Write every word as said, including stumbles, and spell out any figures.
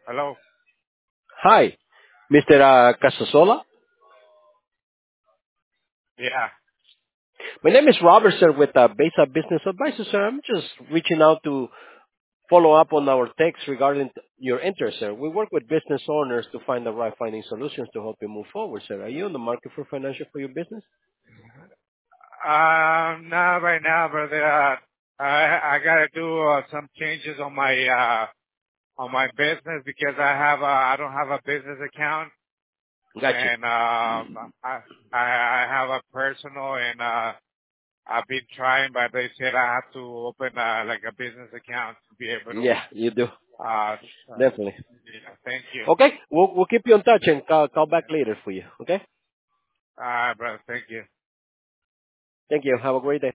Hello. Hi, mister Uh, Casasola. Yeah. My name is Robert, sir, with uh, Besa Business Advisor, sir. I'm just reaching out to follow up on our text regarding t- your interest, sir. We work with business owners to find the right finding solutions to help you move forward, sir. Are you in the market for financial for your business? Um, not right now, brother. Uh, I I gotta do uh, some changes on my uh on my business because I have a I don't have a business account Gotcha. and um I I, I have a personal and uh I've been trying, but they said I have to open uh, like a business account to be able to. Yeah, you do. Uh, uh Definitely. yeah, thank you. Okay, we'll, we'll keep you in touch and call, call back later for you, okay? All right, brother. Thank you. Thank you. Have a great day.